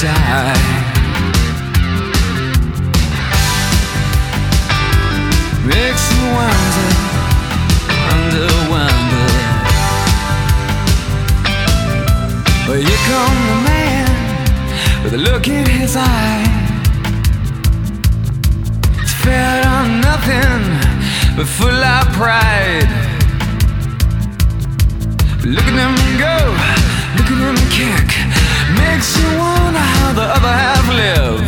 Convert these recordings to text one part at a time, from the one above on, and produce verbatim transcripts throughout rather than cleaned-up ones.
die. Makes me wonder, wonder, wonder. Well, here come the man with a look in his eye. He's fed on nothing but full of pride. Look at him go, look at him kick. Makes you wonder how the other half live.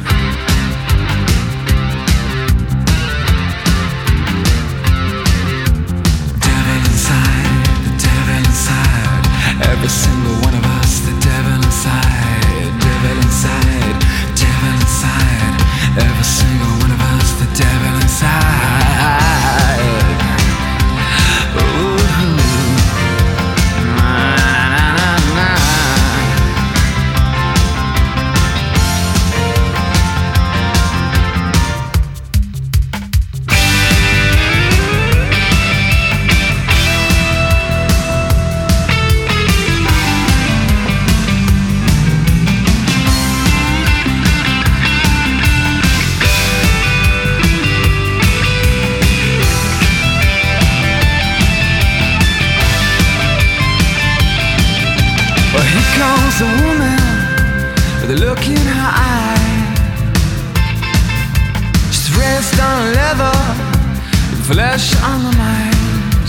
Devil inside, the devil inside. Every single one of us, the devil inside. Devil inside, devil inside. Every single one of us, the devil inside. Ooh. Well, here comes a woman with a look in her eye. She's raised on leather, flesh on the mind.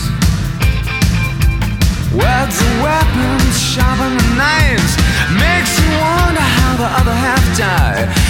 Words are weapons, sharper than knives. Makes you wonder how the other half died.